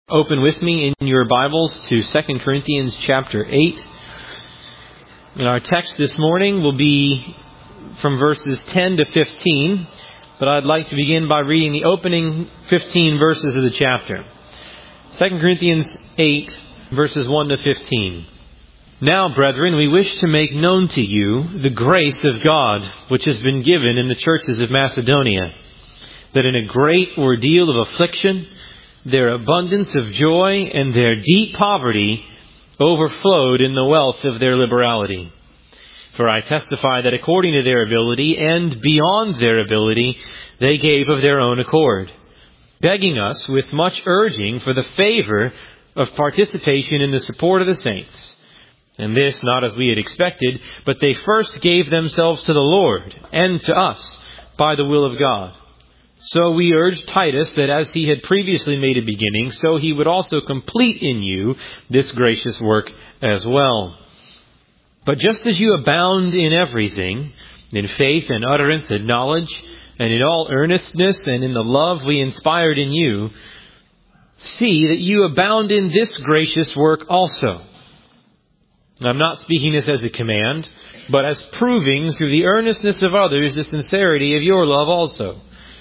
Open with me in your Bibles to 2 Corinthians chapter 8. And our text this morning will be from verses 10 to 15. But I'd like to begin by reading the opening 15 verses of the chapter. 2 Corinthians 8, verses 1 to 15. Now, brethren, we wish to make known to you the grace of God, which has been given in the churches of Macedonia, that in a great ordeal of affliction, their abundance of joy and their deep poverty overflowed in the wealth of their liberality. For I testify that according to their ability and beyond their ability, they gave of their own accord, begging us with much urging for the favor of participation in the support of the saints. And this not as we had expected, but they first gave themselves to the Lord and to us by the will of God. So we urged Titus that as he had previously made a beginning, so he would also complete in you this gracious work as well. But just as you abound in everything, in faith and utterance and knowledge, and in all earnestness and in the love we inspired in you, see that you abound in this gracious work also. I'm not speaking this as a command, but as proving through the earnestness of others the sincerity of your love also.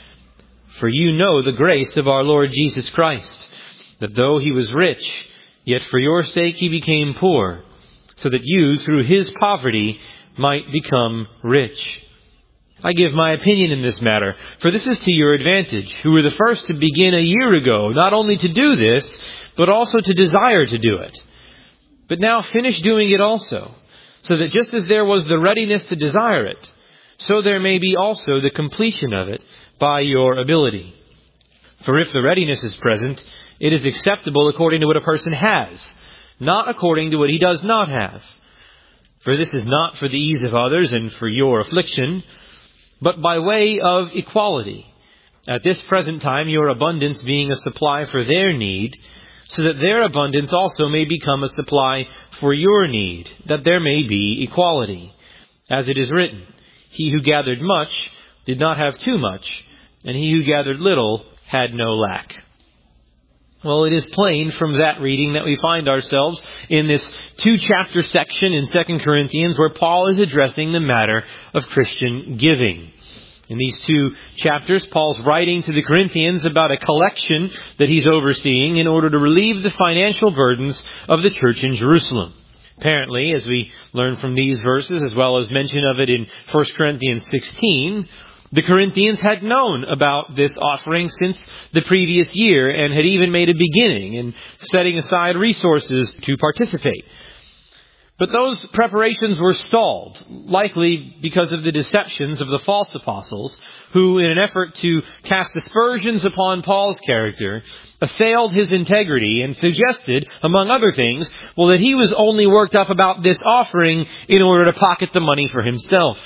For you know the grace of our Lord Jesus Christ, that though he was rich, yet for your sake he became poor, so that you, through his poverty, might become rich. I give my opinion in this matter, for this is to your advantage, who were the first to begin a year ago, not only to do this, but also to desire to do it. But now finish doing it also, so that just as there was the readiness to desire it, so there may be also the completion of it by your ability. For if the readiness is present, it is acceptable according to what a person has, not according to what he does not have. For this is not for the ease of others and for your affliction, but by way of equality. At this present time, your abundance being a supply for their need, so that their abundance also may become a supply for your need, that there may be equality. As it is written, he who gathered much did not have too much, and he who gathered little had no lack. Well, it is plain from that reading that we find ourselves in this 2-chapter section in 2 Corinthians where Paul is addressing the matter of Christian giving. In these 2 chapters, Paul's writing to the Corinthians about a collection that he's overseeing in order to relieve the financial burdens of the church in Jerusalem. Apparently, as we learn from these verses, as well as mention of it in 1 Corinthians 16, the Corinthians had known about this offering since the previous year and had even made a beginning in setting aside resources to participate. But those preparations were stalled, likely because of the deceptions of the false apostles, who, in an effort to cast aspersions upon Paul's character, assailed his integrity and suggested, among other things, that he was only worked up about this offering in order to pocket the money for himself.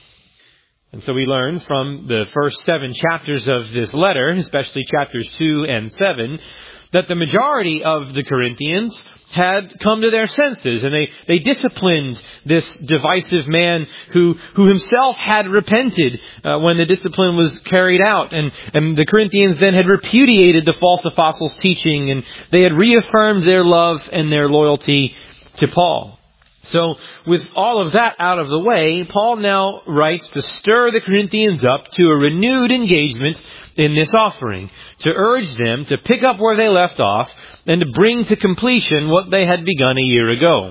And so we learn from the first 7 chapters of this letter, especially chapters 2 and 7, that the majority of the Corinthians had come to their senses, and they disciplined this divisive man who himself had repented when the discipline was carried out. And the Corinthians then had repudiated the false apostles' teaching, and they had reaffirmed their love and their loyalty to Paul. So with all of that out of the way, Paul now writes to stir the Corinthians up to a renewed engagement in this offering, to urge them to pick up where they left off and to bring to completion what they had begun a year ago.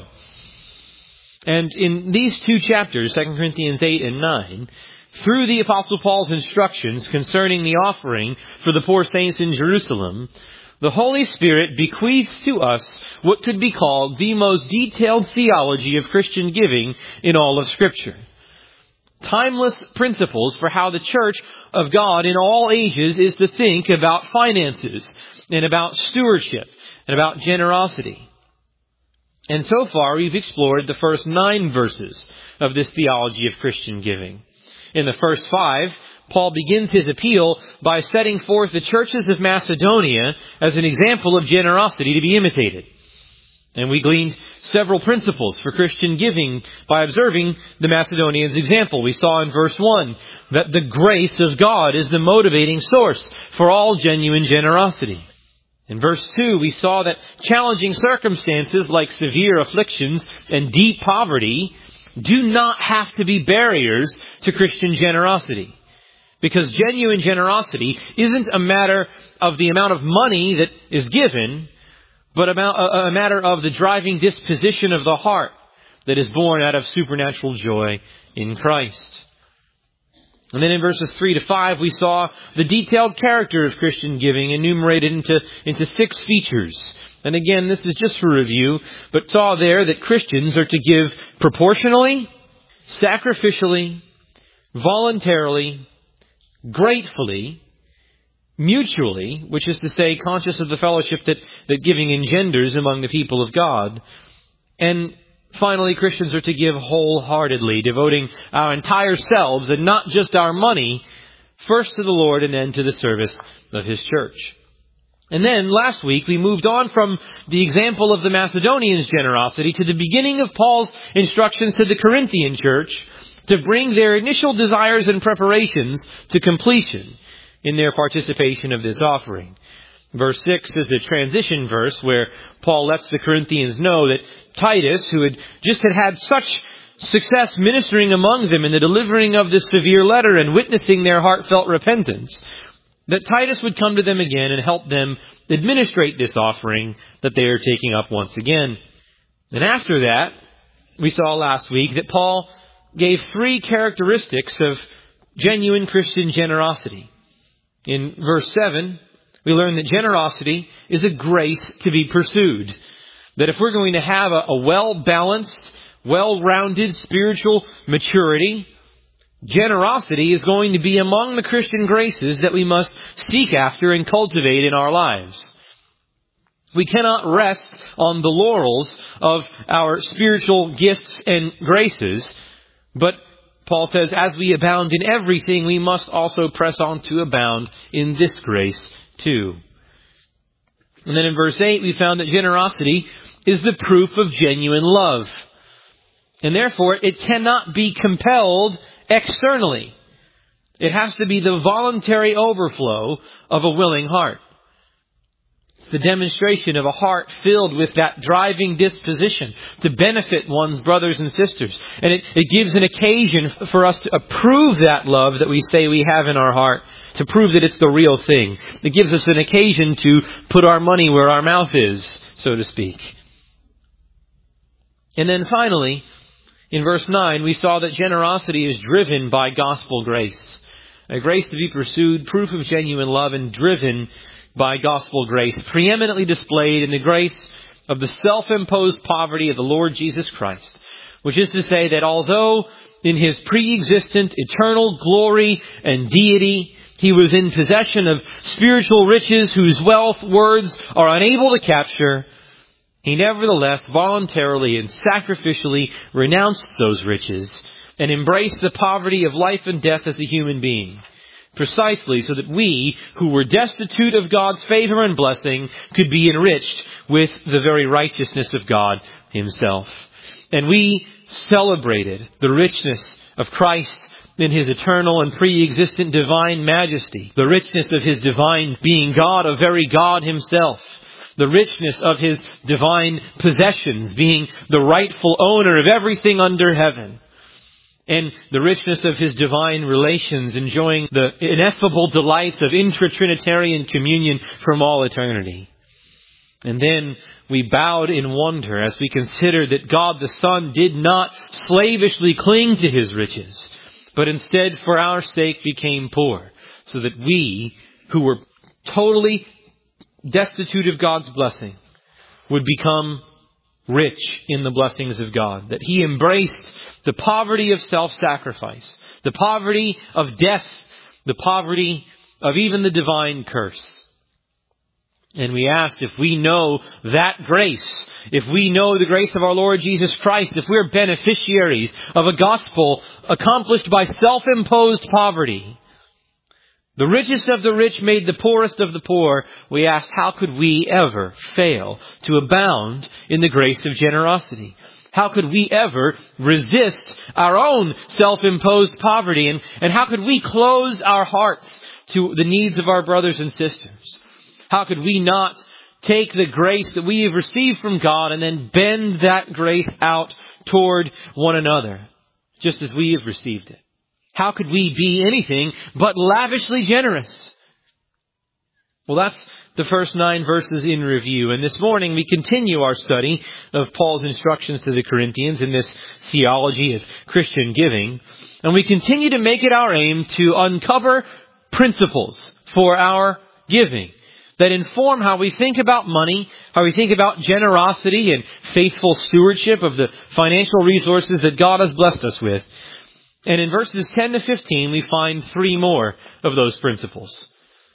And in these 2 chapters, 2 Corinthians 8 and 9, through the Apostle Paul's instructions concerning the offering for the poor saints in Jerusalem, the Holy Spirit bequeaths to us what could be called the most detailed theology of Christian giving in all of Scripture. Timeless principles for how the church of God in all ages is to think about finances and about stewardship and about generosity. And so far we've explored the first 9 verses of this theology of Christian giving. In the first 5, Paul begins his appeal by setting forth the churches of Macedonia as an example of generosity to be imitated. And we gleaned several principles for Christian giving by observing the Macedonians' example. We saw in verse 1 that the grace of God is the motivating source for all genuine generosity. In verse 2, we saw that challenging circumstances like severe afflictions and deep poverty do not have to be barriers to Christian generosity. Because genuine generosity isn't a matter of the amount of money that is given, but a matter of the driving disposition of the heart that is born out of supernatural joy in Christ. And then in verses 3 to 5, we saw the detailed character of Christian giving enumerated into 6 features. And again, this is just for review, but saw there that Christians are to give proportionally, sacrificially, voluntarily, gratefully, mutually, which is to say, conscious of the fellowship that giving engenders among the people of God, and finally, Christians are to give wholeheartedly, devoting our entire selves and not just our money, first to the Lord and then to the service of His church. And then last week we moved on from the example of the Macedonians' generosity to the beginning of Paul's instructions to the Corinthian church to bring their initial desires and preparations to completion in their participation of this offering. Verse 6 is a transition verse where Paul lets the Corinthians know that Titus, who had had such success ministering among them in the delivering of this severe letter and witnessing their heartfelt repentance, that Titus would come to them again and help them administrate this offering that they are taking up once again. And after that, we saw last week that Paul gave 3 characteristics of genuine Christian generosity. In verse 7, we learn that generosity is a grace to be pursued. That if we're going to have a well-balanced, well-rounded spiritual maturity, generosity is going to be among the Christian graces that we must seek after and cultivate in our lives. We cannot rest on the laurels of our spiritual gifts and graces, but Paul says, as we abound in everything, we must also press on to abound in this grace too. And then in verse 8, we found that generosity is the proof of genuine love. And therefore, it cannot be compelled externally. It has to be the voluntary overflow of a willing heart. It's the demonstration of a heart filled with that driving disposition to benefit one's brothers and sisters. And it gives an occasion for us to approve that love that we say we have in our heart, to prove that it's the real thing. It gives us an occasion to put our money where our mouth is, so to speak. And then finally, in verse 9, we saw that generosity is driven by gospel grace. A grace to be pursued, proof of genuine love, and driven by gospel grace, preeminently displayed in the grace of the self-imposed poverty of the Lord Jesus Christ. Which is to say that although in His pre-existent eternal glory and deity, He was in possession of spiritual riches whose wealth words are unable to capture, He nevertheless voluntarily and sacrificially renounced those riches and embraced the poverty of life and death as a human being. Precisely so that we, who were destitute of God's favor and blessing, could be enriched with the very righteousness of God Himself. And we celebrated the richness of Christ in His eternal and pre-existent divine majesty, the richness of His divine being God, a very God Himself, the richness of His divine possessions, being the rightful owner of everything under heaven, and the richness of His divine relations, enjoying the ineffable delights of intra-Trinitarian communion from all eternity. And then we bowed in wonder as we considered that God the Son did not slavishly cling to His riches, but instead for our sake became poor, so that we, who were totally destitute of God's blessing, would become rich in the blessings of God. That He embraced the poverty of self-sacrifice, the poverty of death, the poverty of even the divine curse. And we asked, if we know that grace, if we know the grace of our Lord Jesus Christ, if we're beneficiaries of a gospel accomplished by self-imposed poverty, the richest of the rich made the poorest of the poor, we asked, how could we ever fail to abound in the grace of generosity? How could we ever resist our own self-imposed poverty? And how could we close our hearts to the needs of our brothers and sisters? How could we not take the grace that we have received from God and then bend that grace out toward one another, just as we have received it? How could we be anything but lavishly generous? Well, that's the first 9 verses in review. And this morning we continue our study of Paul's instructions to the Corinthians in this theology of Christian giving. And we continue to make it our aim to uncover principles for our giving that inform how we think about money, how we think about generosity and faithful stewardship of the financial resources that God has blessed us with. And in verses 10 to 15, we find 3 more of those principles.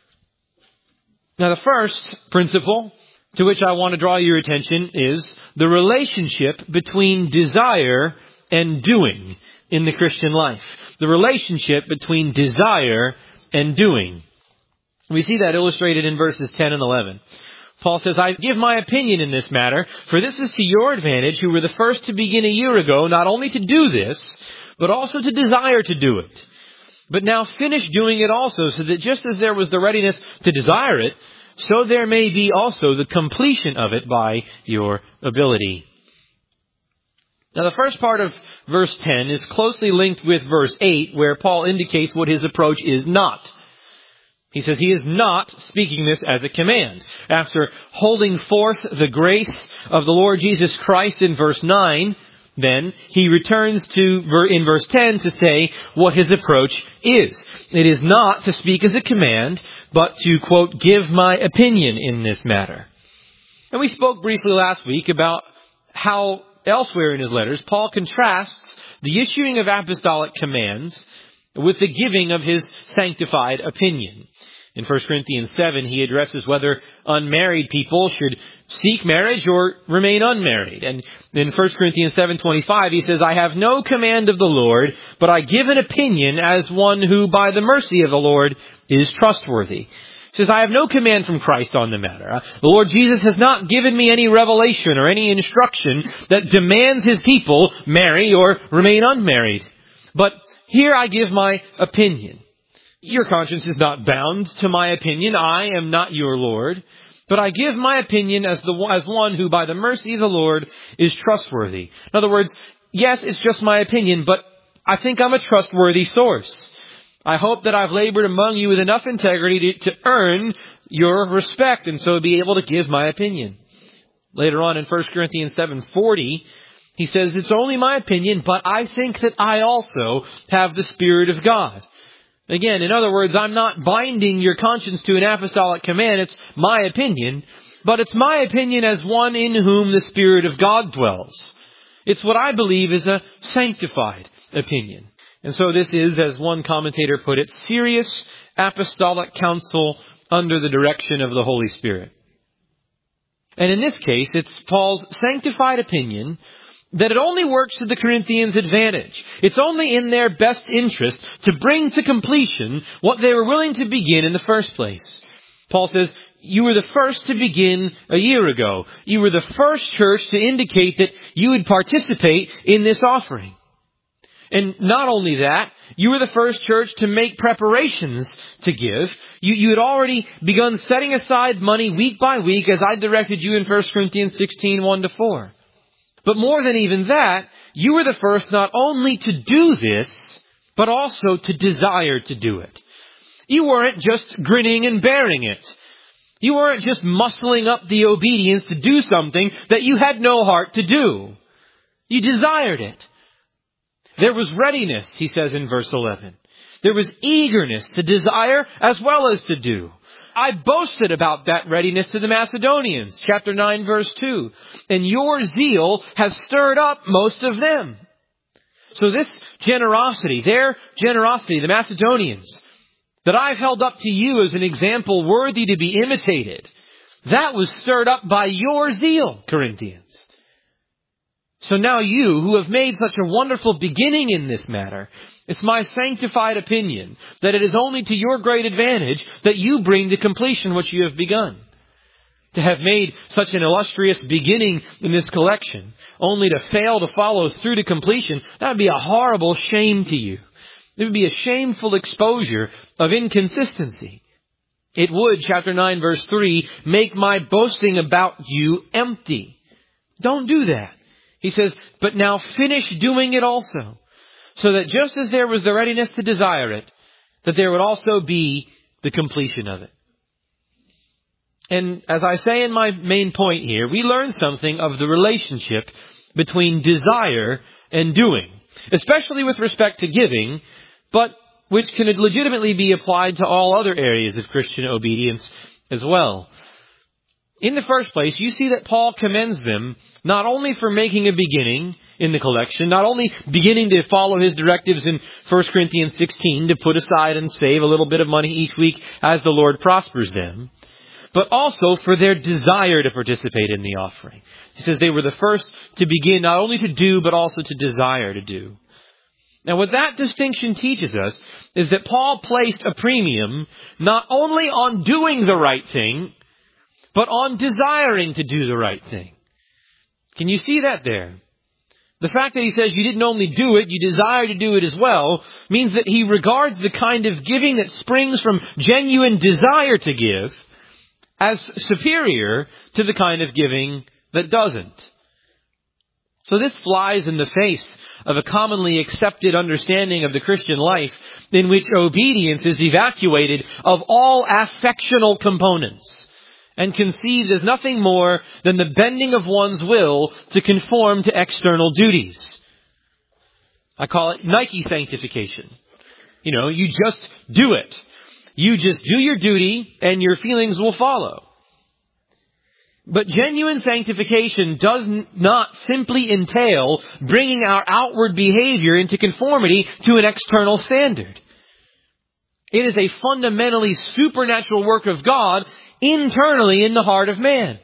Now, the first principle to which I want to draw your attention is the relationship between desire and doing in the Christian life. The relationship between desire and doing. We see that illustrated in verses 10 and 11. Paul says, I give my opinion in this matter, for this is to your advantage, who were the first to begin a year ago, not only to do this, but also to desire to do it. But now finish doing it also, so that just as there was the readiness to desire it, so there may be also the completion of it by your ability. Now the first part of verse 10 is closely linked with verse 8, where Paul indicates what his approach is not. He says he is not speaking this as a command. After holding forth the grace of the Lord Jesus Christ in verse 9, then he returns to in verse 10 to say what his approach is. It is not to speak as a command, but to, quote, give my opinion in this matter. And we spoke briefly last week about how elsewhere in his letters, Paul contrasts the issuing of apostolic commands with the giving of his sanctified opinion. In 1 Corinthians 7, he addresses whether unmarried people should seek marriage or remain unmarried. And in 1 Corinthians 7:25, he says, I have no command of the Lord, but I give an opinion as one who by the mercy of the Lord is trustworthy. He says, I have no command from Christ on the matter. The Lord Jesus has not given me any revelation or any instruction that demands his people marry or remain unmarried. But here I give my opinion. Your conscience is not bound to my opinion. I am not your Lord. But I give my opinion as one who by the mercy of the Lord is trustworthy. In other words, yes, it's just my opinion, but I think I'm a trustworthy source. I hope that I've labored among you with enough integrity to earn your respect and so be able to give my opinion. Later on in 1 Corinthians 7:40, he says, it's only my opinion, but I think that I also have the Spirit of God. Again, in other words, I'm not binding your conscience to an apostolic command. It's my opinion, but it's my opinion as one in whom the Spirit of God dwells. It's what I believe is a sanctified opinion. And so this is, as one commentator put it, serious apostolic counsel under the direction of the Holy Spirit. And in this case, it's Paul's sanctified opinion that it only works to the Corinthians' advantage. It's only in their best interest to bring to completion what they were willing to begin in the first place. Paul says, you were the first to begin a year ago. You were the first church to indicate that you would participate in this offering. And not only that, you were the first church to make preparations to give. You had already begun setting aside money week by week as I directed you in 1 Corinthians 16, 1-4. But more than even that, you were the first not only to do this, but also to desire to do it. You weren't just grinning and bearing it. You weren't just muscling up the obedience to do something that you had no heart to do. You desired it. There was readiness, he says in verse 11. There was eagerness to desire as well as to do. I boasted about that readiness to the Macedonians, chapter 9, verse 2. And your zeal has stirred up most of them. So this generosity, their generosity, the Macedonians, that I've held up to you as an example worthy to be imitated, that was stirred up by your zeal, Corinthians. So now you, who have made such a wonderful beginning in this matter, it's my sanctified opinion that it is only to your great advantage that you bring to completion what you have begun. To have made such an illustrious beginning in this collection, only to fail to follow through to completion, that would be a horrible shame to you. It would be a shameful exposure of inconsistency. It would, chapter 9, verse 3, make my boasting about you empty. Don't do that. He says, but now finish doing it also, so that just as there was the readiness to desire it, that there would also be the completion of it. And as I say in my main point here, we learn something of the relationship between desire and doing, especially with respect to giving, but which can legitimately be applied to all other areas of Christian obedience as well. In the first place, you see that Paul commends them not only for making a beginning in the collection, not only beginning to follow his directives in 1 Corinthians 16 to put aside and save a little bit of money each week as the Lord prospers them, but also for their desire to participate in the offering. He says they were the first to begin not only to do, but also to desire to do. Now, what that distinction teaches us is that Paul placed a premium not only on doing the right thing, but on desiring to do the right thing. Can you see that there? The fact that he says you didn't only do it, you desire to do it as well, means that he regards the kind of giving that springs from genuine desire to give as superior to the kind of giving that doesn't. So this flies in the face of a commonly accepted understanding of the Christian life in which obedience is evacuated of all affectional components and conceived as nothing more than the bending of one's will to conform to external duties. I call it Nike sanctification. You just do it. You just do your duty and your feelings will follow. But genuine sanctification does not simply entail bringing our outward behavior into conformity to an external standard. It is a fundamentally supernatural work of God internally in the heart of man.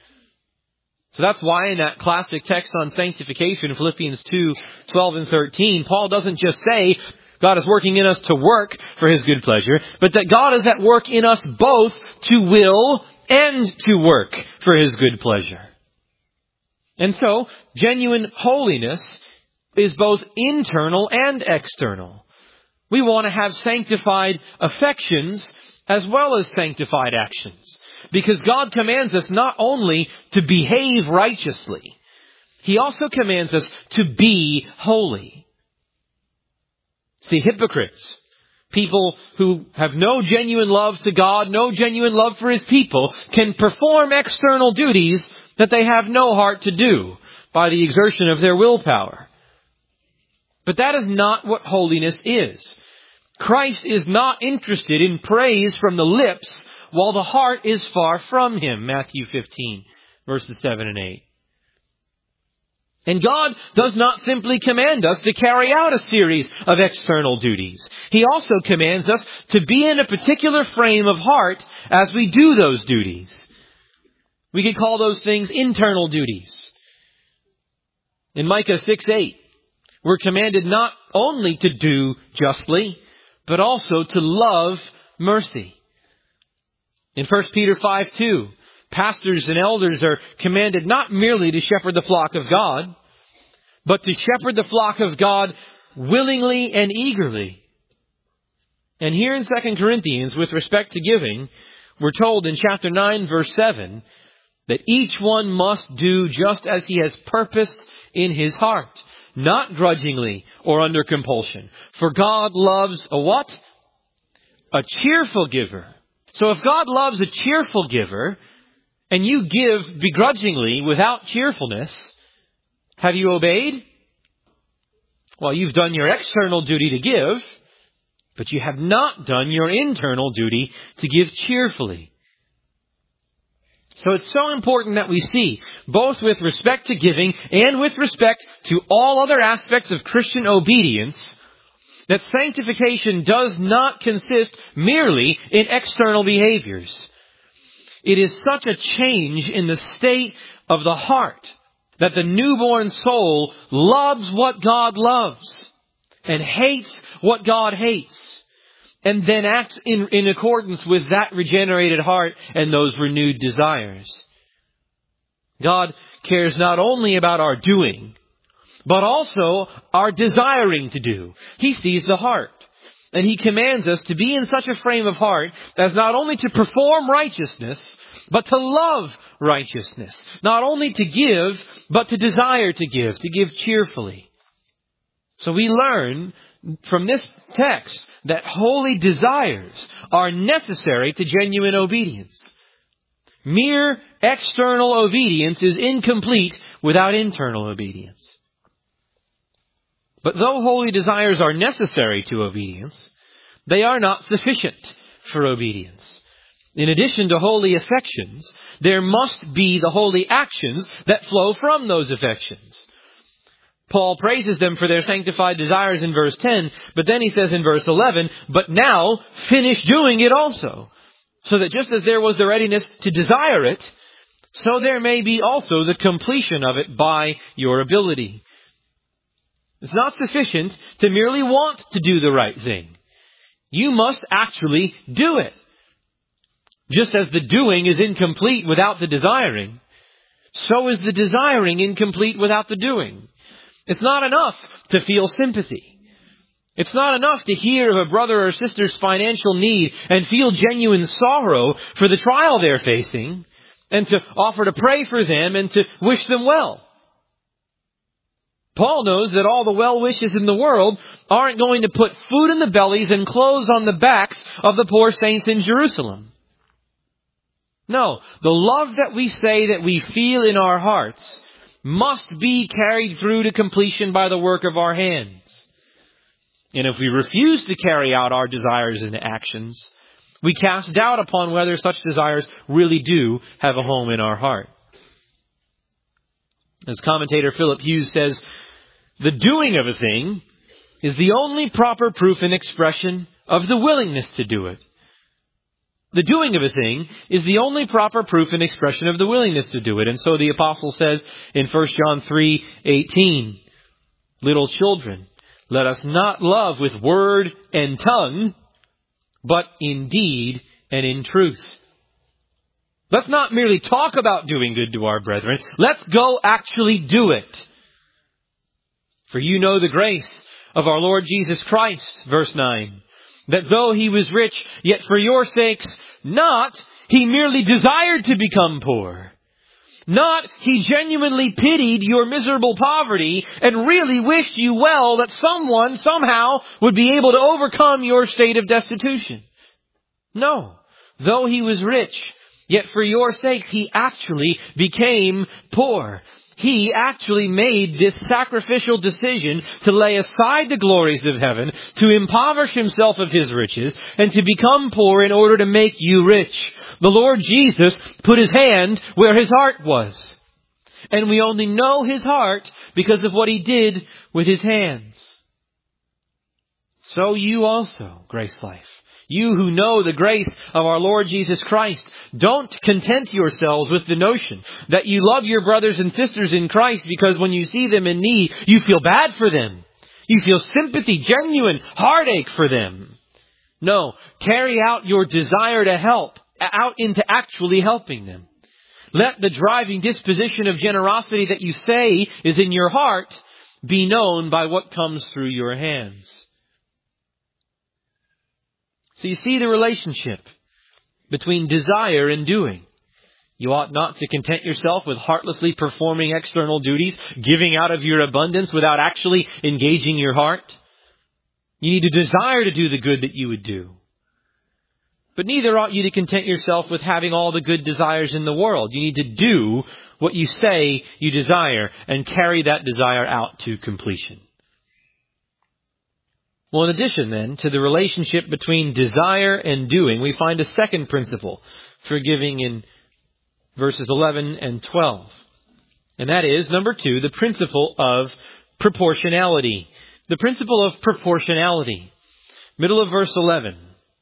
So that's why in that classic text on sanctification, Philippians 2:12 and 13, Paul doesn't just say God is working in us to work for his good pleasure, but that God is at work in us both to will and to work for his good pleasure. And so, genuine holiness is both internal and external. We want to have sanctified affections as well as sanctified actions, because God commands us not only to behave righteously, he also commands us to be holy. See, hypocrites, people who have no genuine love to God, no genuine love for his people, can perform external duties that they have no heart to do by the exertion of their willpower. But that is not what holiness is. Christ is not interested in praise from the lips while the heart is far from him. Matthew 15, verses 7 and 8. And God does not simply command us to carry out a series of external duties. He also commands us to be in a particular frame of heart as we do those duties. We could call those things internal duties. In Micah 6:8, we're commanded not only to do justly, but also to love mercy. In 1 Peter 5:2, pastors and elders are commanded not merely to shepherd the flock of God, but to shepherd the flock of God willingly and eagerly. And here in 2 Corinthians, with respect to giving, we're told in chapter 9, verse 7, that each one must do just as he has purposed in his heart, not grudgingly or under compulsion. For God loves a what? A cheerful giver. So if God loves a cheerful giver, and you give begrudgingly without cheerfulness, have you obeyed? Well, you've done your external duty to give, but you have not done your internal duty to give cheerfully. So it's so important that we see, both with respect to giving and with respect to all other aspects of Christian obedience, that sanctification does not consist merely in external behaviors. It is such a change in the state of the heart that the newborn soul loves what God loves and hates what God hates, and then acts in accordance with that regenerated heart and those renewed desires. God cares not only about our doing, but also our desiring to do. He sees the heart. And He commands us to be in such a frame of heart as not only to perform righteousness, but to love righteousness. Not only to give, but to desire to give cheerfully. So we learn from this text that holy desires are necessary to genuine obedience. Mere external obedience is incomplete without internal obedience. But though holy desires are necessary to obedience, they are not sufficient for obedience. In addition to holy affections, there must be the holy actions that flow from those affections. Paul praises them for their sanctified desires in verse 10, but then he says in verse 11, but now finish doing it also, so that just as there was the readiness to desire it, so there may be also the completion of it by your ability. It's not sufficient to merely want to do the right thing. You must actually do it. Just as the doing is incomplete without the desiring, so is the desiring incomplete without the doing. It's not enough to feel sympathy. It's not enough to hear of a brother or sister's financial need and feel genuine sorrow for the trial they're facing, and to offer to pray for them and to wish them well. Paul knows that all the well wishes in the world aren't going to put food in the bellies and clothes on the backs of the poor saints in Jerusalem. No, the love that we say that we feel in our hearts must be carried through to completion by the work of our hands. And if we refuse to carry out our desires into actions, we cast doubt upon whether such desires really do have a home in our heart. As commentator Philip Hughes says, the doing of a thing is the only proper proof and expression of the willingness to do it. The doing of a thing is the only proper proof and expression of the willingness to do it. And so the apostle says in 1 John 3:18, little children, let us not love with word and tongue, but in deed and in truth. Let's not merely talk about doing good to our brethren. Let's go actually do it. For you know the grace of our Lord Jesus Christ, verse 9, that though He was rich, yet for your sakes, not He merely desired to become poor. Not He genuinely pitied your miserable poverty and really wished you well that someone somehow would be able to overcome your state of destitution. No, though He was rich, yet for your sakes He actually became poor. He actually made this sacrificial decision to lay aside the glories of heaven, to impoverish Himself of His riches, and to become poor in order to make you rich. The Lord Jesus put His hand where His heart was. And we only know His heart because of what He did with His hands. So you also, Grace Life, you who know the grace of our Lord Jesus Christ, don't content yourselves with the notion that you love your brothers and sisters in Christ because when you see them in need, you feel bad for them. You feel sympathy, genuine heartache for them. No, carry out your desire to help out into actually helping them. Let the driving disposition of generosity that you say is in your heart be known by what comes through your hands. So you see the relationship between desire and doing. You ought not to content yourself with heartlessly performing external duties, giving out of your abundance without actually engaging your heart. You need to desire to do the good that you would do. But neither ought you to content yourself with having all the good desires in the world. You need to do what you say you desire and carry that desire out to completion. Well, in addition then to the relationship between desire and doing, we find a second principle for giving in verses 11 and 12. And that is, number 2, the principle of proportionality. The principle of proportionality. Middle of verse 11.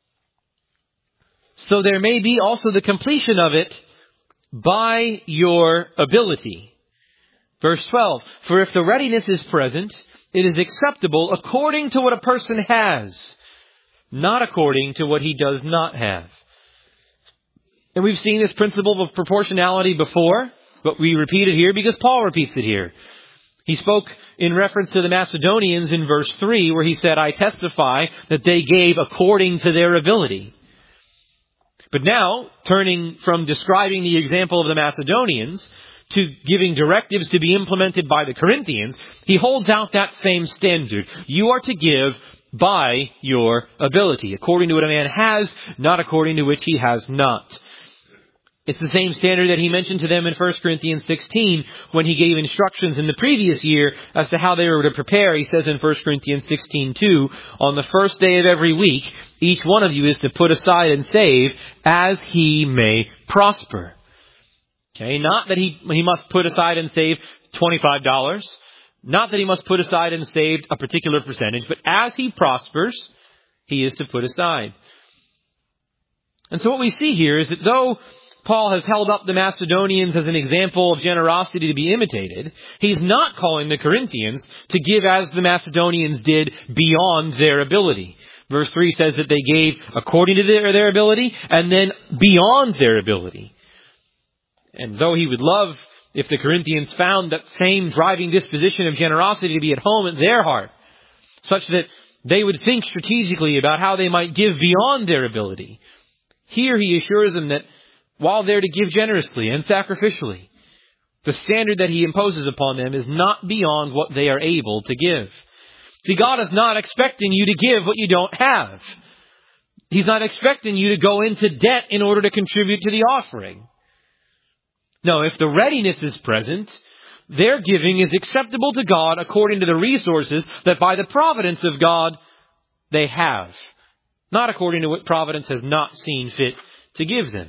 So there may be also the completion of it by your ability. Verse 12. For if the readiness is present, it is acceptable according to what a person has, not according to what he does not have. And we've seen this principle of proportionality before, but we repeat it here because Paul repeats it here. He spoke in reference to the Macedonians in verse 3, where he said, I testify that they gave according to their ability. But now, turning from describing the example of the Macedonians to giving directives to be implemented by the Corinthians, he holds out that same standard. You are to give by your ability, according to what a man has, not according to which he has not. It's the same standard that he mentioned to them in 1 Corinthians 16 when he gave instructions in the previous year as to how they were to prepare. He says in 1 Corinthians 16:2, on the first day of every week, each one of you is to put aside and save as he may prosper. Okay, not that he must put aside and save $25. Not that he must put aside and save a particular percentage, but as he prospers, he is to put aside. And so what we see here is that though Paul has held up the Macedonians as an example of generosity to be imitated, he's not calling the Corinthians to give as the Macedonians did beyond their ability. Verse 3 says that they gave according to their ability and then beyond their ability. And though he would love if the Corinthians found that same driving disposition of generosity to be at home in their heart, such that they would think strategically about how they might give beyond their ability, here he assures them that while they're to give generously and sacrificially, the standard that he imposes upon them is not beyond what they are able to give. See, God is not expecting you to give what you don't have. He's not expecting you to go into debt in order to contribute to the offering. No, if the readiness is present, their giving is acceptable to God according to the resources that by the providence of God they have, not according to what providence has not seen fit to give them.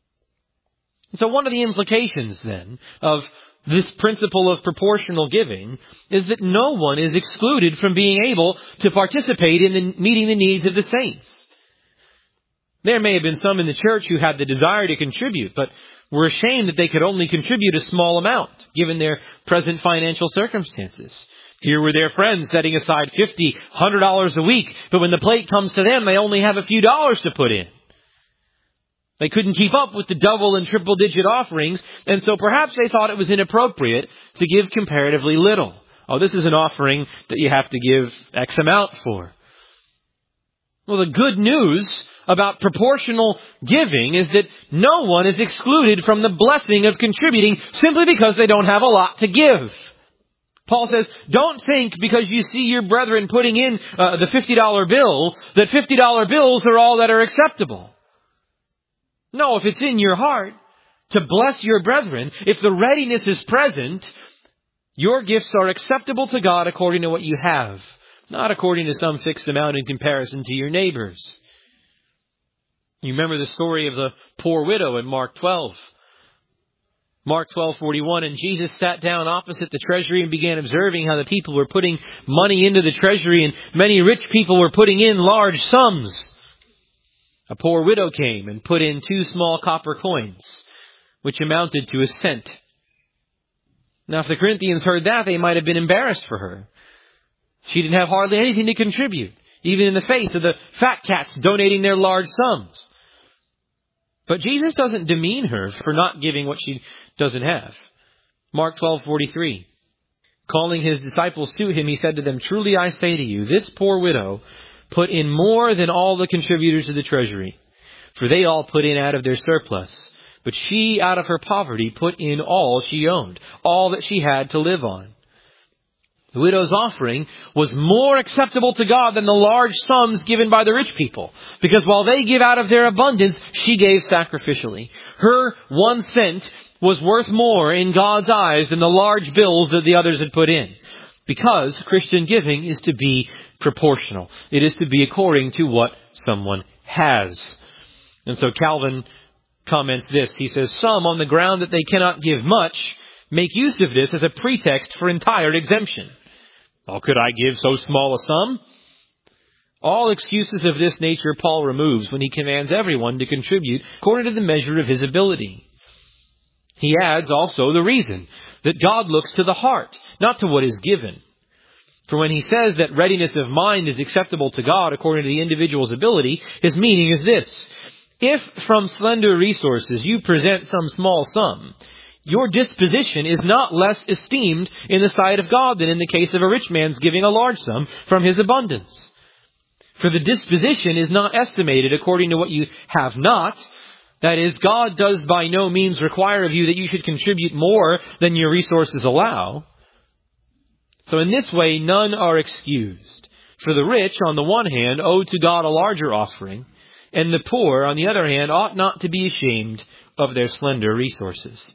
So one of the implications then of this principle of proportional giving is that no one is excluded from being able to participate in meeting the needs of the saints. There may have been some in the church who had the desire to contribute, but were ashamed that they could only contribute a small amount, given their present financial circumstances. Here were their friends setting aside $50, $100 a week, but when the plate comes to them, they only have a few dollars to put in. They couldn't keep up with the double and triple digit offerings, and so perhaps they thought it was inappropriate to give comparatively little. Oh, this is an offering that you have to give X amount for. Well, the good news about proportional giving is that no one is excluded from the blessing of contributing simply because they don't have a lot to give. Paul says, don't think because you see your brethren putting in the $50 bill that $50 bills are all that are acceptable. No, if it's in your heart to bless your brethren, if the readiness is present, your gifts are acceptable to God according to what you have, not according to some fixed amount in comparison to your neighbors. You remember the story of the poor widow in Mark 12. Mark 12:41, and Jesus sat down opposite the treasury and began observing how the people were putting money into the treasury, and many rich people were putting in large sums. A poor widow came and put in 2 small copper coins, which amounted to a cent. Now, if the Corinthians heard that, they might have been embarrassed for her. She didn't have hardly anything to contribute, even in the face of the fat cats donating their large sums. But Jesus doesn't demean her for not giving what she doesn't have. Mark 12:43. Calling his disciples to him, he said to them, truly I say to you, this poor widow put in more than all the contributors of the treasury, for they all put in out of their surplus. But she, out of her poverty, put in all she owned, all that she had to live on. The widow's offering was more acceptable to God than the large sums given by the rich people, because while they give out of their abundance, she gave sacrificially. Her 1 cent was worth more in God's eyes than the large bills that the others had put in, because Christian giving is to be proportional. It is to be according to what someone has. And so Calvin comments this. He says, some, on the ground that they cannot give much, make use of this as a pretext for entire exemption. Oh, could I give so small a sum? All excuses of this nature Paul removes when he commands everyone to contribute according to the measure of his ability. He adds also the reason that God looks to the heart, not to what is given. For when he says that readiness of mind is acceptable to God according to the individual's ability, his meaning is this. If from slender resources you present some small sum, your disposition is not less esteemed in the sight of God than in the case of a rich man's giving a large sum from his abundance. For the disposition is not estimated according to what you have not. That is, God does by no means require of you that you should contribute more than your resources allow. So in this way, none are excused. For the rich, on the one hand, owe to God a larger offering, and the poor, on the other hand, ought not to be ashamed of their slender resources.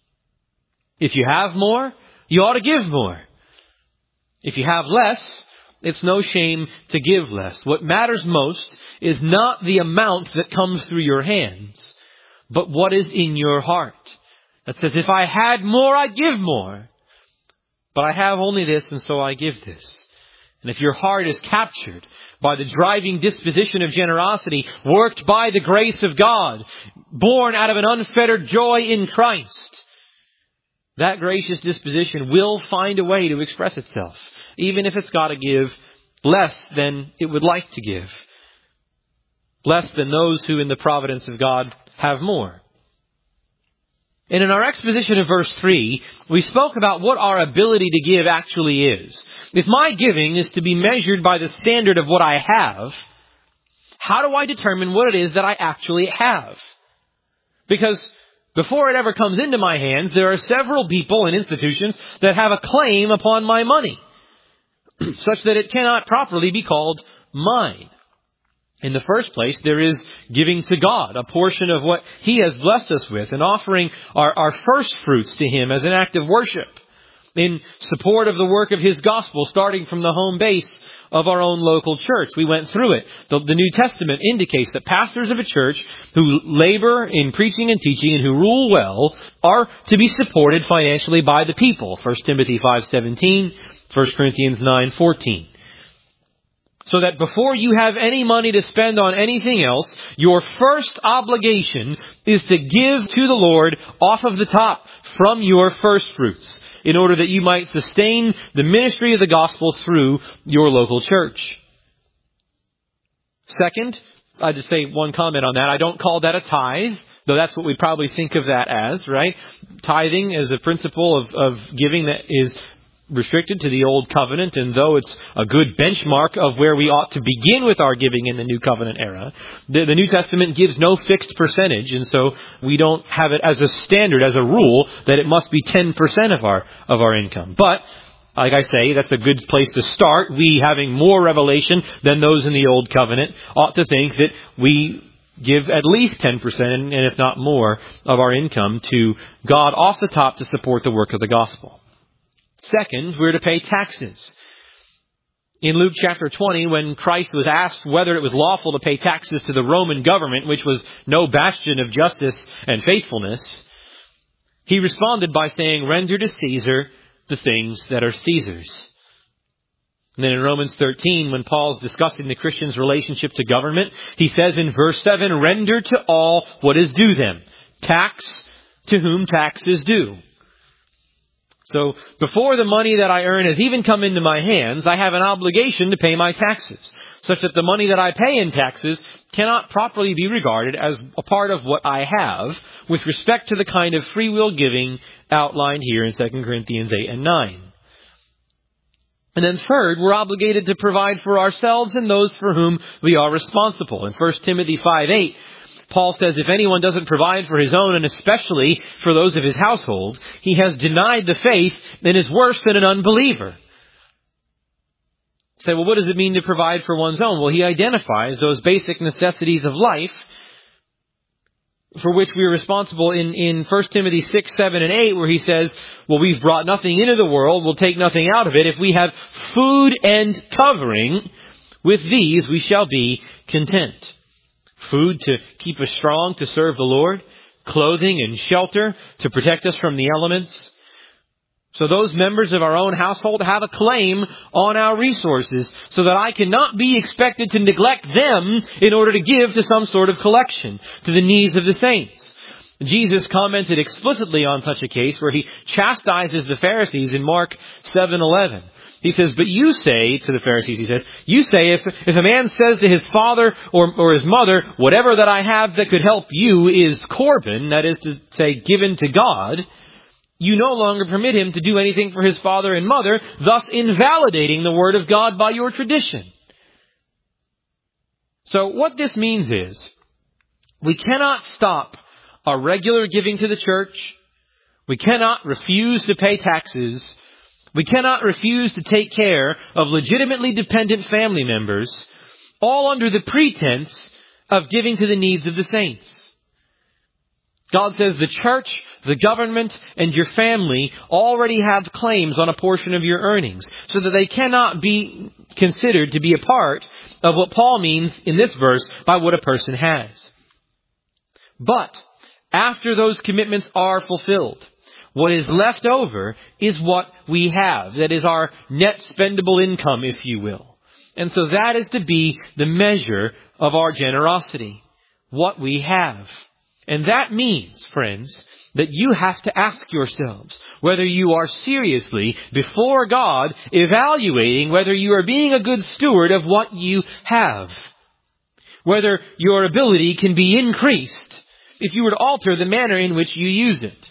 If you have more, you ought to give more. If you have less, it's no shame to give less. What matters most is not the amount that comes through your hands, but what is in your heart. That says, if I had more, I'd give more. But I have only this, and so I give this. And if your heart is captured by the driving disposition of generosity, worked by the grace of God, born out of an unfettered joy in Christ, that gracious disposition will find a way to express itself, even if it's got to give less than it would like to give. Less than those who in the providence of God have more. And in our exposition of verse 3, we spoke about what our ability to give actually is. If my giving is to be measured by the standard of what I have, how do I determine what it is that I actually have? Because before it ever comes into my hands, there are several people and institutions that have a claim upon my money, such that it cannot properly be called mine. In the first place, there is giving to God, a portion of what He has blessed us with, and offering our first fruits to Him as an act of worship in support of the work of His gospel, starting from the home base of our own local church. We went through it. The New Testament indicates that pastors of a church who labor in preaching and teaching and who rule well are to be supported financially by the people. 1 Timothy 5:17, 1 Corinthians 9:14. So that before you have any money to spend on anything else, your first obligation is to give to the Lord off of the top from your first fruits, in order that you might sustain the ministry of the gospel through your local church. Second, I just say one comment on that. I don't call that a tithe, though that's what we probably think of that as, right? Tithing is a principle of giving that is restricted to the Old Covenant, and though it's a good benchmark of where we ought to begin with our giving in the New Covenant era, the New Testament gives no fixed percentage, and so we don't have it as a standard, as a rule, that it must be 10% of our income. But, like I say, that's a good place to start. We, having more revelation than those in the Old Covenant, ought to think that we give at least 10%, and if not more, of our income to God off the top to support the work of the gospel. Second, we're to pay taxes. In Luke chapter 20, when Christ was asked whether it was lawful to pay taxes to the Roman government, which was no bastion of justice and faithfulness, He responded by saying, "Render to Caesar the things that are Caesar's." And then in Romans 13, when Paul's discussing the Christian's relationship to government, he says in verse 7, "Render to all what is due them. Tax to whom tax is due." So before the money that I earn has even come into my hands, I have an obligation to pay my taxes, such that the money that I pay in taxes cannot properly be regarded as a part of what I have with respect to the kind of free will giving outlined here in 2 Corinthians 8 and 9. And then third, we're obligated to provide for ourselves and those for whom we are responsible. In 1 Timothy 5:8, Paul says, if anyone doesn't provide for his own, and especially for those of his household, he has denied the faith and is worse than an unbeliever. You say, well, what does it mean to provide for one's own? Well, he identifies those basic necessities of life for which we are responsible in 1 Timothy 6, 7, and 8, where he says, well, we've brought nothing into the world, we'll take nothing out of it. If we have food and covering, with these we shall be content. Food to keep us strong to serve the Lord, clothing and shelter to protect us from the elements. So those members of our own household have a claim on our resources, so that I cannot be expected to neglect them in order to give to some sort of collection to the needs of the saints. Jesus commented explicitly on such a case where He chastises the Pharisees in Mark 7:11. He says, but you say, to the Pharisees, He says, you say, if a man says to his father or his mother, whatever that I have that could help you is Corban, that is to say, given to God, you no longer permit him to do anything for his father and mother, thus invalidating the Word of God by your tradition. So what this means is, we cannot stop our regular giving to the church. We cannot refuse to pay taxes. We cannot refuse to take care of legitimately dependent family members, all under the pretense of giving to the needs of the saints. God says the church, the government, and your family already have claims on a portion of your earnings, so that they cannot be considered to be a part of what Paul means in this verse by what a person has. But after those commitments are fulfilled, what is left over is what we have. That is our net spendable income, if you will. And so that is to be the measure of our generosity. What we have. And that means, friends, that you have to ask yourselves whether you are seriously, before God, evaluating whether you are being a good steward of what you have. Whether your ability can be increased if you were to alter the manner in which you use it.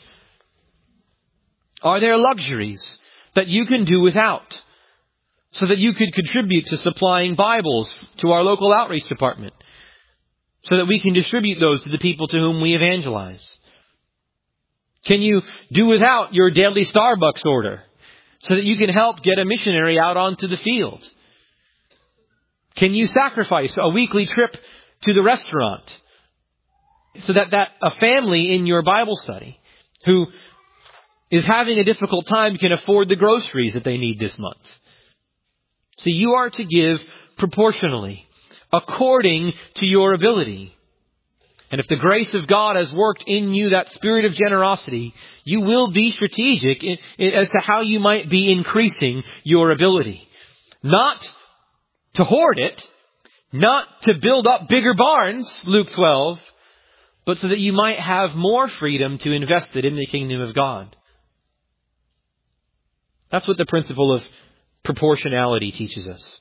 Are there luxuries that you can do without so that you could contribute to supplying Bibles to our local outreach department so that we can distribute those to the people to whom we evangelize? Can you do without your daily Starbucks order so that you can help get a missionary out onto the field? Can you sacrifice a weekly trip to the restaurant so that a family in your Bible study who is having a difficult time can afford the groceries that they need this month? See, you are to give proportionally, according to your ability. And if the grace of God has worked in you that spirit of generosity, you will be strategic as to how you might be increasing your ability. Not to hoard it, not to build up bigger barns, Luke 12, but so that you might have more freedom to invest it in the kingdom of God. That's what the principle of proportionality teaches us.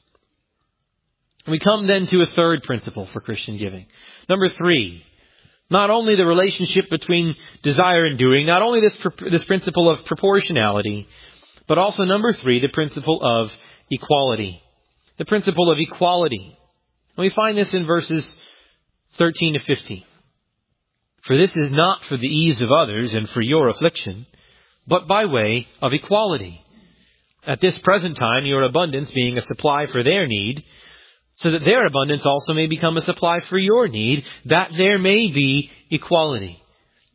We come then to a third principle for Christian giving. Number 3, not only the relationship between desire and doing, not only this principle of proportionality, but also number 3, the principle of equality. The principle of equality. And we find this in verses 13 to 15. For this is not for the ease of others and for your affliction, but by way of equality. At this present time, your abundance being a supply for their need, so that their abundance also may become a supply for your need, that there may be equality.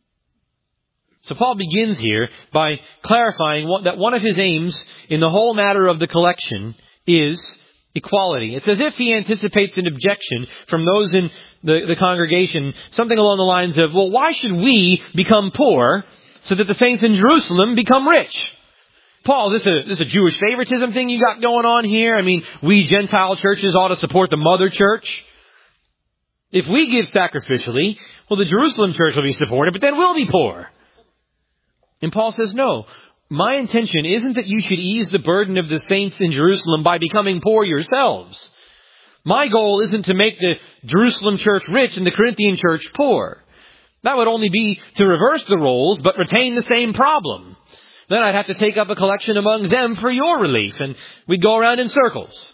So Paul begins here by clarifying that one of his aims in the whole matter of the collection is equality. It's as if he anticipates an objection from those in the congregation, something along the lines of, well, why should we become poor so that the saints in Jerusalem become rich? Paul, this is a Jewish favoritism thing you got going on here? I mean, we Gentile churches ought to support the mother church. If we give sacrificially, well, the Jerusalem church will be supported, but then we'll be poor. And Paul says, no, my intention isn't that you should ease the burden of the saints in Jerusalem by becoming poor yourselves. My goal isn't to make the Jerusalem church rich and the Corinthian church poor. That would only be to reverse the roles, but retain the same problem. Then I'd have to take up a collection among them for your relief, and we'd go around in circles.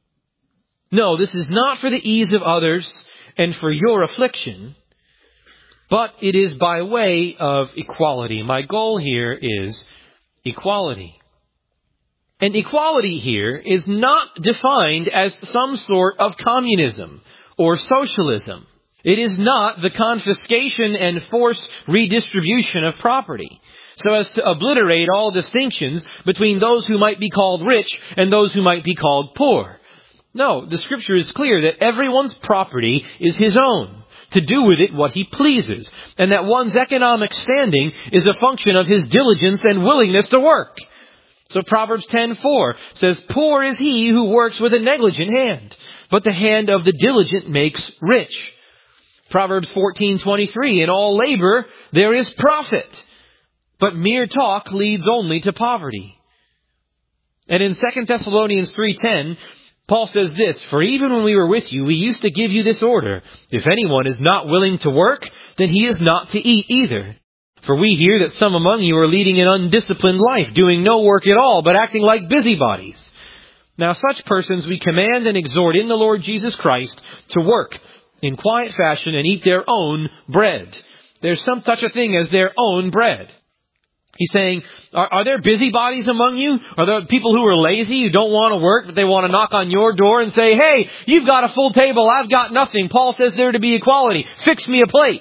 No, this is not for the ease of others and for your affliction, but it is by way of equality. My goal here is equality. And equality here is not defined as some sort of communism or socialism. It is not the confiscation and forced redistribution of property, so as to obliterate all distinctions between those who might be called rich and those who might be called poor. No, the Scripture is clear that everyone's property is his own, to do with it what he pleases, and that one's economic standing is a function of his diligence and willingness to work. So Proverbs 10:4 says, poor is he who works with a negligent hand, but the hand of the diligent makes rich. Proverbs 14:23, in all labor there is profit, but mere talk leads only to poverty. And in 2 Thessalonians 3:10, Paul says this, for even when we were with you, we used to give you this order. If anyone is not willing to work, then he is not to eat either. For we hear that some among you are leading an undisciplined life, doing no work at all, but acting like busybodies. Now such persons we command and exhort in the Lord Jesus Christ to work in quiet fashion and eat their own bread. There's some such a thing as their own bread. He's saying, are there busybodies among you? Are there people who are lazy, who don't want to work, but they want to knock on your door and say, hey, you've got a full table, I've got nothing. Paul says there to be equality. Fix me a plate.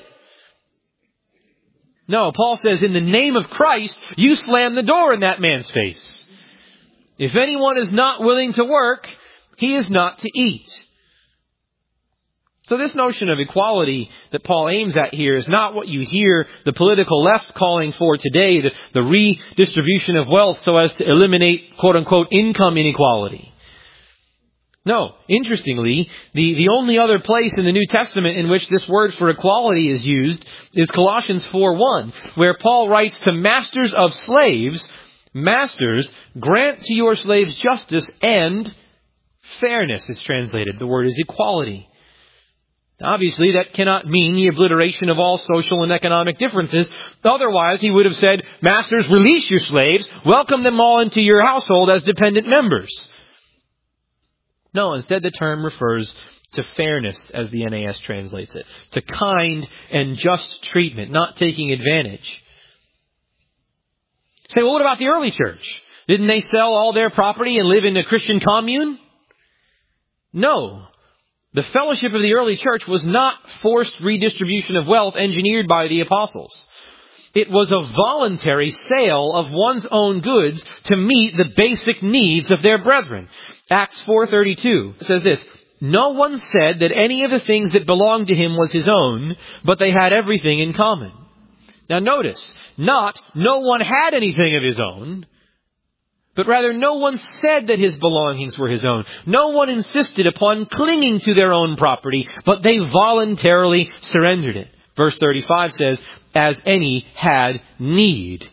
No, Paul says in the name of Christ, you slam the door in that man's face. If anyone is not willing to work, he is not to eat. So this notion of equality that Paul aims at here is not what you hear the political left calling for today, the redistribution of wealth so as to eliminate, quote-unquote, income inequality. No, interestingly, the only other place in the New Testament in which this word for equality is used is Colossians 4:1, where Paul writes to masters of slaves, masters, grant to your slaves justice and fairness is translated. The word is equality. Obviously, that cannot mean the obliteration of all social and economic differences. Otherwise, he would have said, masters, release your slaves, welcome them all into your household as dependent members. No, instead the term refers to fairness, as the NAS translates it, to kind and just treatment, not taking advantage. Say, well, what about the early church? Didn't they sell all their property and live in a Christian commune? No. The fellowship of the early church was not forced redistribution of wealth engineered by the apostles. It was a voluntary sale of one's own goods to meet the basic needs of their brethren. Acts 4:32 says this, no one said that any of the things that belonged to him was his own, but they had everything in common. Now notice, not no one had anything of his own, but rather no one said that his belongings were his own. No one insisted upon clinging to their own property, but they voluntarily surrendered it. Verse 35 says, as any had need.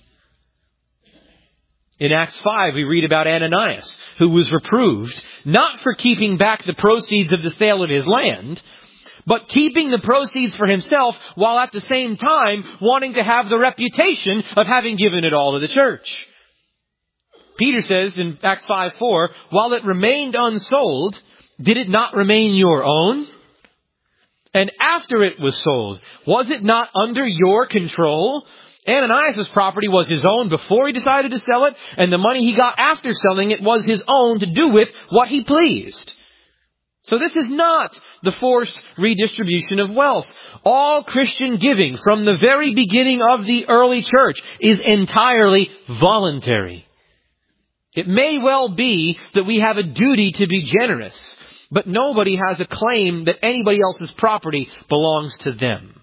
In Acts 5, we read about Ananias, who was reproved, not for keeping back the proceeds of the sale of his land, but keeping the proceeds for himself, while at the same time wanting to have the reputation of having given it all to the church. Peter says in Acts 5:4, while it remained unsold, did it not remain your own? And after it was sold, was it not under your control? Ananias' property was his own before he decided to sell it, and the money he got after selling it was his own to do with what he pleased. So this is not the forced redistribution of wealth. All Christian giving from the very beginning of the early church is entirely voluntary. It may well be that we have a duty to be generous, but nobody has a claim that anybody else's property belongs to them.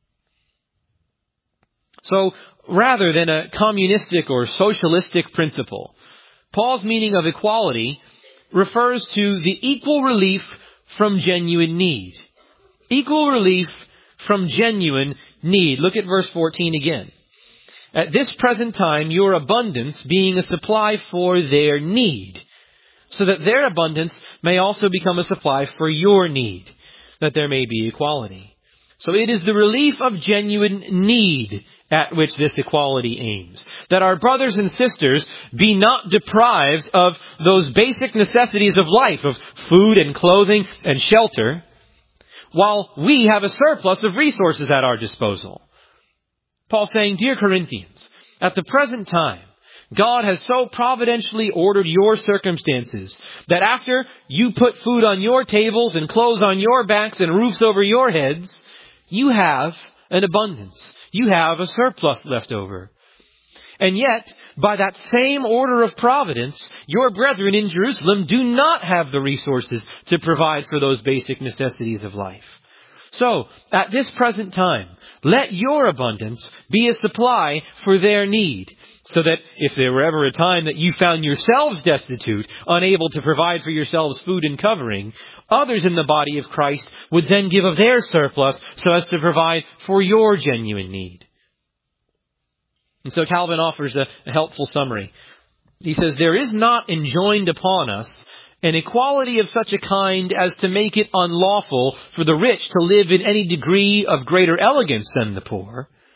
So, rather than a communistic or socialistic principle, Paul's meaning of equality refers to the equal relief from genuine need. Equal relief from genuine need. Look at verse 14 again. At this present time, your abundance being a supply for their need, so that their abundance may also become a supply for your need, that there may be equality. So it is the relief of genuine need at which this equality aims. That our brothers and sisters be not deprived of those basic necessities of life, of food and clothing and shelter, while we have a surplus of resources at our disposal. Paul's saying, dear Corinthians, at the present time, God has so providentially ordered your circumstances that after you put food on your tables and clothes on your backs and roofs over your heads, you have an abundance. You have a surplus left over. And yet, by that same order of providence, your brethren in Jerusalem do not have the resources to provide for those basic necessities of life. So, at this present time, let your abundance be a supply for their need, so that if there were ever a time that you found yourselves destitute, unable to provide for yourselves food and covering, others in the body of Christ would then give of their surplus so as to provide for your genuine need. And so Calvin offers a helpful summary. He says, there is not enjoined upon us an equality of such a kind as to make it unlawful for the rich to live in any degree of greater elegance than the poor.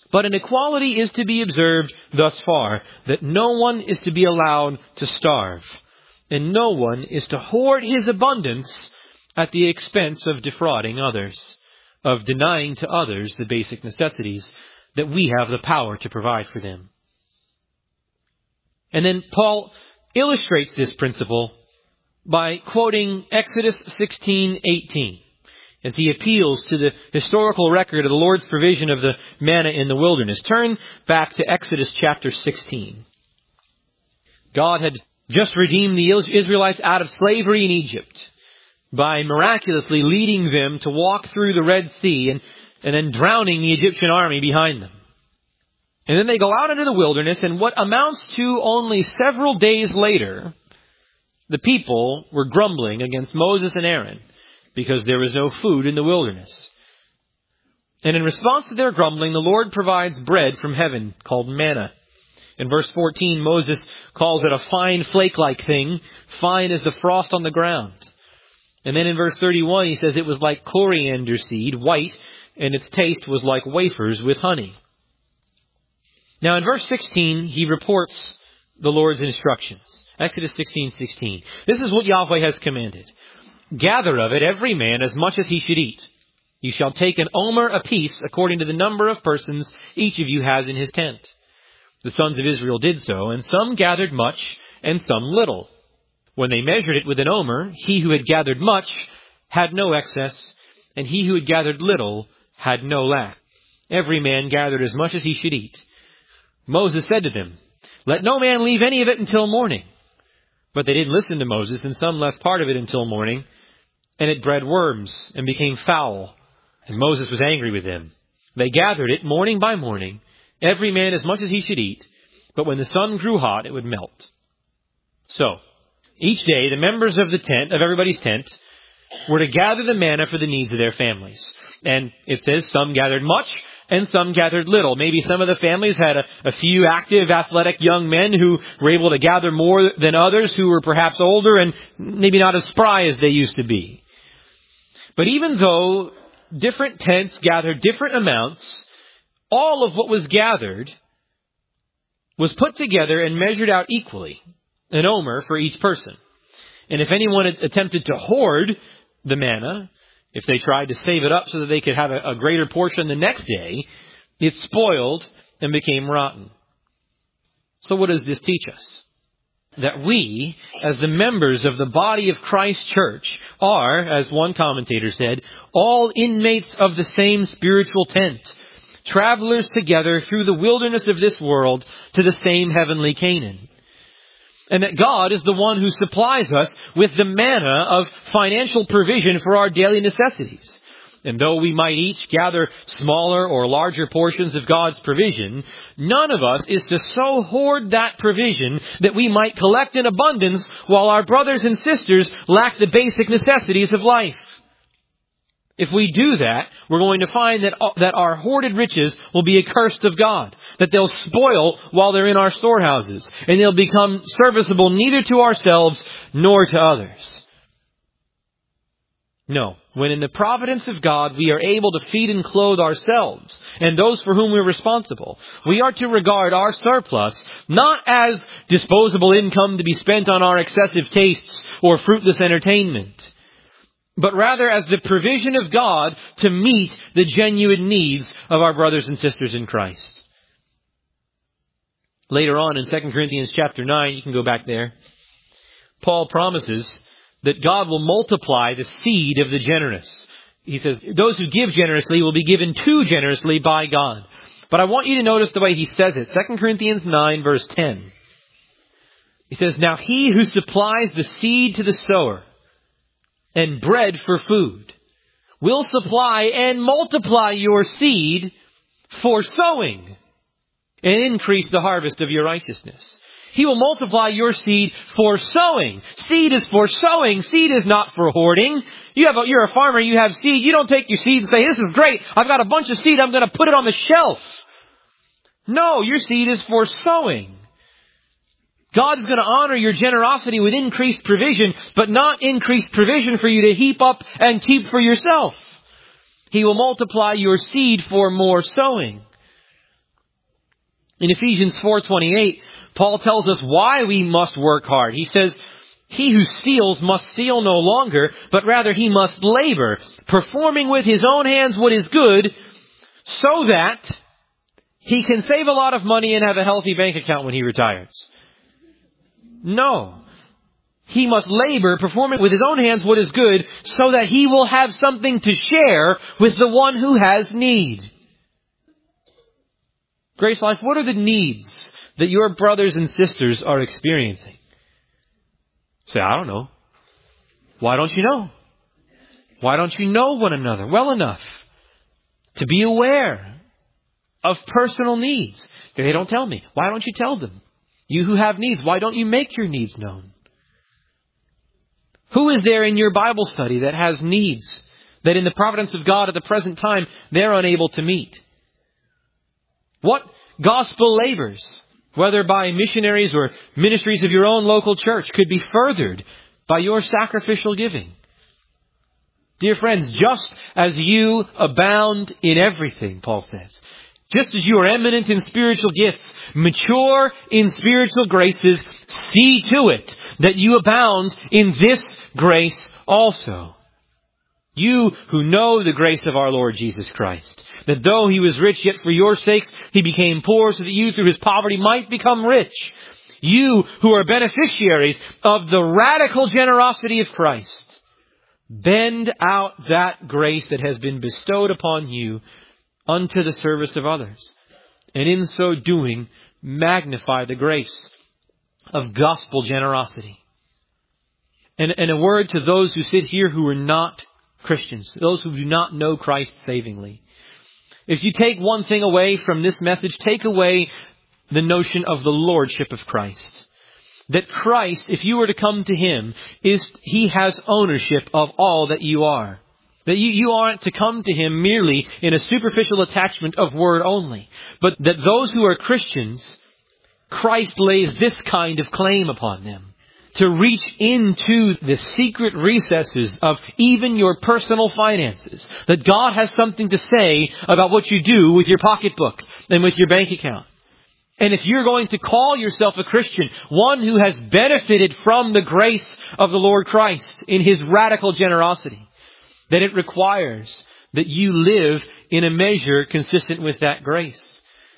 But an equality is to be observed thus far, that no one is to be allowed to starve, and no one is to hoard his abundance at the expense of defrauding others, of denying to others the basic necessities that we have the power to provide for them. And then Paul illustrates this principle by quoting Exodus 16:18. As he appeals to the historical record of the Lord's provision of the manna in the wilderness. Turn back to Exodus chapter 16. God had just redeemed the Israelites out of slavery in Egypt by miraculously leading them to walk through the Red Sea and then drowning the Egyptian army behind them. And then they go out into the wilderness, and what amounts to only several days later, the people were grumbling against Moses and Aaron, because there was no food in the wilderness. And in response to their grumbling, the Lord provides bread from heaven called manna. In verse 14, Moses calls it a fine flake-like thing, fine as the frost on the ground. And then in verse 31, he says it was like coriander seed, white, and its taste was like wafers with honey. Now in verse 16, he reports the Lord's instructions. Exodus 16:16. This is what Yahweh has commanded. Gather of it every man as much as he should eat. You shall take an omer apiece according to the number of persons each of you has in his tent. The sons of Israel did so, and some gathered much and some little. When they measured it with an omer, he who had gathered much had no excess, and he who had gathered little had no lack. Every man gathered as much as he should eat. Moses said to them, "Let no man leave any of it until morning." But they didn't listen to Moses, and some left part of it until morning. And it bred worms and became foul. And Moses was angry with them. They gathered it morning by morning, every man as much as he should eat. But when the sun grew hot, it would melt. So, each day, the members of the tent, of everybody's tent, were to gather the manna for the needs of their families. And it says some gathered much and some gathered little. Maybe some of the families had a few active, athletic young men who were able to gather more than others who were perhaps older and maybe not as spry as they used to be. But even though different tents gathered different amounts, all of what was gathered was put together and measured out equally, an omer for each person. And if anyone attempted to hoard the manna, if they tried to save it up so that they could have a greater portion the next day, it spoiled and became rotten. So what does this teach us? That we, as the members of the body of Christ Church, are, as one commentator said, all inmates of the same spiritual tent, travelers together through the wilderness of this world to the same heavenly Canaan. And that God is the one who supplies us with the manna of financial provision for our daily necessities. And though we might each gather smaller or larger portions of God's provision, none of us is to so hoard that provision that we might collect in abundance while our brothers and sisters lack the basic necessities of life. If we do that, we're going to find that our hoarded riches will be accursed of God, that they'll spoil while they're in our storehouses, and they'll become serviceable neither to ourselves nor to others. No, when in the providence of God we are able to feed and clothe ourselves and those for whom we're responsible, we are to regard our surplus not as disposable income to be spent on our excessive tastes or fruitless entertainment, but rather as the provision of God to meet the genuine needs of our brothers and sisters in Christ. Later on in 2 Corinthians chapter 9, you can go back there, Paul promises that God will multiply the seed of the generous. He says, those who give generously will be given too generously by God. But I want you to notice the way he says it. 2 Corinthians 9 verse 10. He says, "Now he who supplies the seed to the sower and bread for food will supply and multiply your seed for sowing and increase the harvest of your righteousness." He will multiply your seed for sowing. Seed is for sowing. Seed is not for hoarding. You're a farmer, you have seed. You don't take your seed and say, "This is great. I've got a bunch of seed. I'm going to put it on the shelf." No, your seed is for sowing. God is going to honor your generosity with increased provision, but not increased provision for you to heap up and keep for yourself. He will multiply your seed for more sowing. In Ephesians 4:28, Paul tells us why we must work hard. He says, he who steals must steal no longer, but rather he must labor, performing with his own hands what is good, so that he can save a lot of money and have a healthy bank account when he retires. No. He must labor, performing with his own hands what is good, so that he will have something to share with the one who has need. Grace Life, what are the needs that your brothers and sisters are experiencing? Say, I don't know. Why don't you know? Why don't you know one another well enough to be aware of personal needs? They don't tell me. Why don't you tell them? You who have needs, why don't you make your needs known? Who is there in your Bible study that has needs that in the providence of God at the present time they're unable to meet? What gospel labors, whether by missionaries or ministries of your own local church, could be furthered by your sacrificial giving? Dear friends, just as you abound in everything, Paul says, just as you are eminent in spiritual gifts, mature in spiritual graces, see to it that you abound in this grace also. You who know the grace of our Lord Jesus Christ, that though he was rich, yet for your sakes he became poor, so that you through his poverty might become rich. You who are beneficiaries of the radical generosity of Christ, bend out that grace that has been bestowed upon you unto the service of others, and in so doing magnify the grace of gospel generosity. And a word to those who sit here who are not Christians, those who do not know Christ savingly. If you take one thing away from this message, take away the notion of the lordship of Christ. That Christ, if you were to come to him, he has ownership of all that you are. That you aren't to come to him merely in a superficial attachment of word only. But that those who are Christians, Christ lays this kind of claim upon them. To reach into the secret recesses of even your personal finances. That God has something to say about what you do with your pocketbook and with your bank account. And if you're going to call yourself a Christian, one who has benefited from the grace of the Lord Christ in his radical generosity, then it requires that you live in a measure consistent with that grace.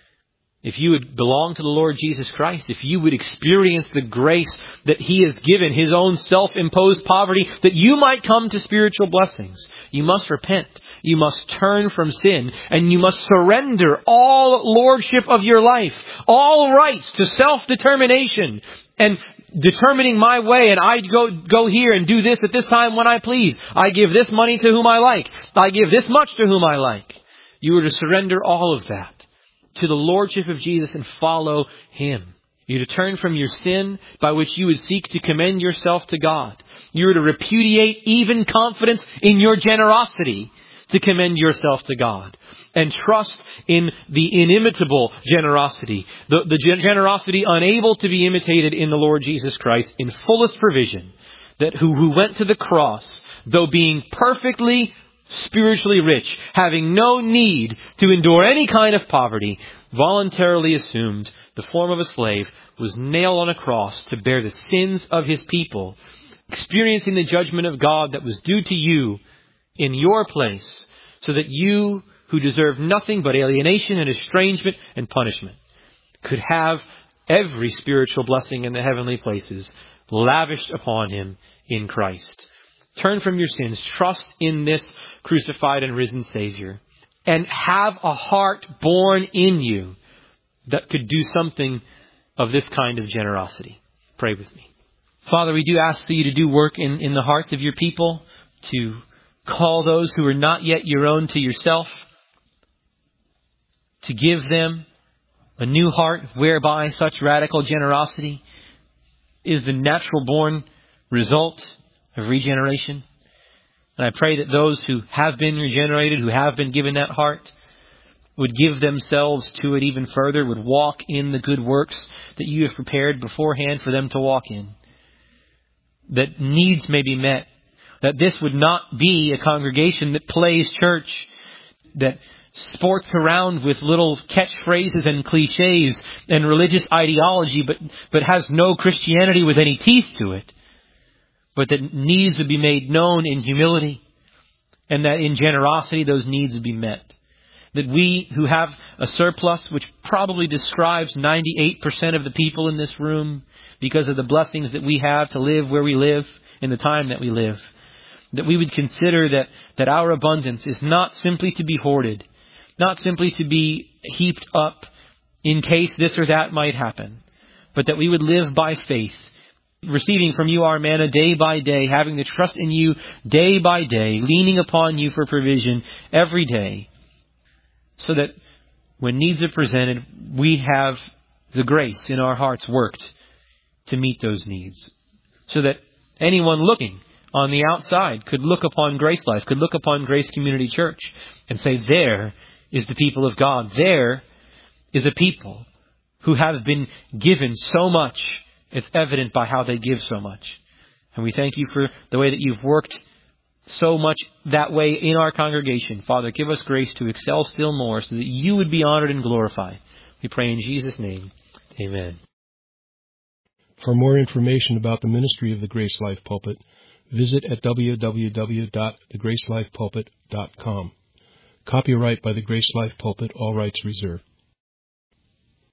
If you would belong to the Lord Jesus Christ, if you would experience the grace that he has given, his own self-imposed poverty, that you might come to spiritual blessings, you must repent. You must turn from sin, and you must surrender all lordship of your life, all rights to self-determination, and determining my way, and I go here and do this at this time when I please. I give this money to whom I like. I give this much to whom I like. You are to surrender all of that to the lordship of Jesus and follow him. You're to turn from your sin by which you would seek to commend yourself to God. You're to repudiate even confidence in your generosity to commend yourself to God. And trust in the inimitable generosity, the generosity unable to be imitated in the Lord Jesus Christ in fullest provision, that who went to the cross, though being perfectly spiritually rich, having no need to endure any kind of poverty, voluntarily assumed the form of a slave, was nailed on a cross to bear the sins of his people, experiencing the judgment of God that was due to you in your place, so that you, who deserve nothing but alienation and estrangement and punishment, could have every spiritual blessing in the heavenly places lavished upon him in Christ. Turn from your sins, trust in this crucified and risen Savior, and have a heart born in you that could do something of this kind of generosity. Pray with me. Father, we do ask for you to do work in the hearts of your people, to call those who are not yet your own to yourself, to give them a new heart whereby such radical generosity is the natural born result of regeneration. And I pray that those who have been regenerated, who have been given that heart, would give themselves to it even further, would walk in the good works that you have prepared beforehand for them to walk in. That needs may be met. That this would not be a congregation that plays church, that sports around with little catchphrases and cliches and religious ideology, but has no Christianity with any teeth to it. But that needs would be made known in humility, and that in generosity those needs would be met. That we who have a surplus, which probably describes 98% of the people in this room because of the blessings that we have to live where we live in the time that we live, that we would consider that our abundance is not simply to be hoarded, not simply to be heaped up in case this or that might happen, but that we would live by faith, receiving from you our manna day by day, having the trust in you day by day, leaning upon you for provision every day, so that when needs are presented, we have the grace in our hearts worked to meet those needs. So that anyone looking on the outside could look upon Grace Life, could look upon Grace Community Church and say, there is the people of God. There is a people who have been given so much. It's evident by how they give so much. And we thank you for the way that you've worked so much that way in our congregation. Father, give us grace to excel still more so that you would be honored and glorified. We pray in Jesus' name. Amen. For more information about the ministry of the Grace Life Pulpit, visit at www.thegracelifepulpit.com. Copyright by the Grace Life Pulpit, all rights reserved.